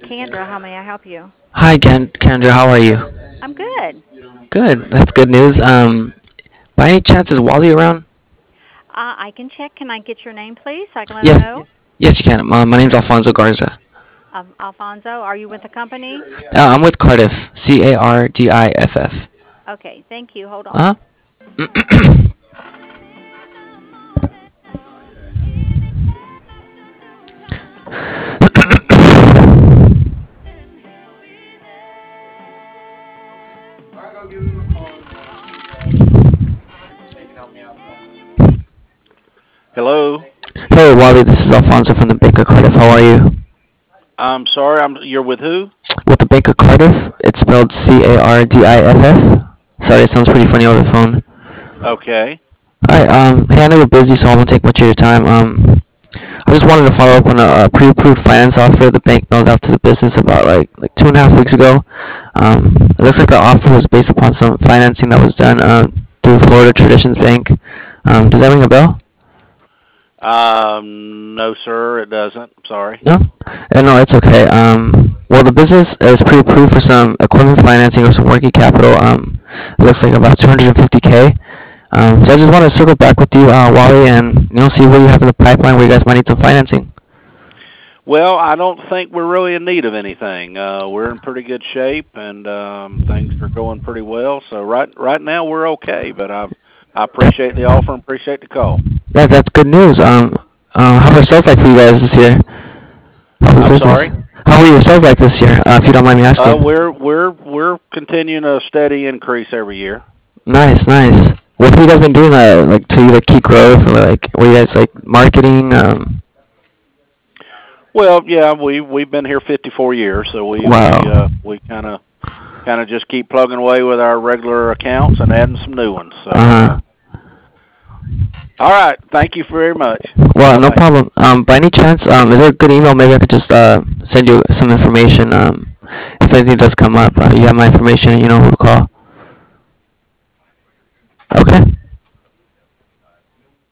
Kendra. How may I help you? Hi, Kendra. How are you? I'm good. Good. That's good news. By any chance is Wally around? I can check. Can I get your name, please, so I can let him Yes. know? Yes, you can. My name's Alfonso Garza. Alfonso, are you with the company? I'm with Cardiff. Cardiff. Okay, thank you. Hold on. Uh huh. Hello. Hey, Wally. This is Alfonso from the Bank of Cardiff. How are you? I'm sorry. You're with who? With the Bank of Cardiff. It's spelled Cardiff. Sorry, it sounds pretty funny over the phone. Okay. Alright. Hey, I know you're busy, so I won't take much of your time. I just wanted to follow up on a pre-approved finance offer the bank mailed out to the business about like 2.5 weeks ago. It looks like the offer was based upon some financing that was done through Florida Traditions Bank. Does that ring a bell? No, sir. It doesn't. I'm sorry. No? No, it's okay. Well, the business is pre-approved for some equipment financing or some working capital. It looks like about 250K. So I just want to circle back with you, Wally, and see what you have in the pipeline where you guys might need some financing. Well, I don't think we're really in need of anything. We're in pretty good shape, and things are going pretty well. So right now we're okay. But I appreciate the offer and appreciate the call. That's good news. How are sales like for you guys this year? How's the I'm business? sorry. How are your sales like this year? If you don't mind me asking. We're continuing a steady increase every year. Nice, nice. What have you guys been doing, like to either keep growth or like, were you guys like marketing? Well, yeah, we've been here 54 years, so Wow. we kind of just keep plugging away with our regular accounts and adding some new ones. So, Uh, all right, thank you very much. well, Bye no bye. problem. By any chance, is there a good email? Maybe I could just send you some information. If anything does come up, you have my information. And you know who to call. Okay.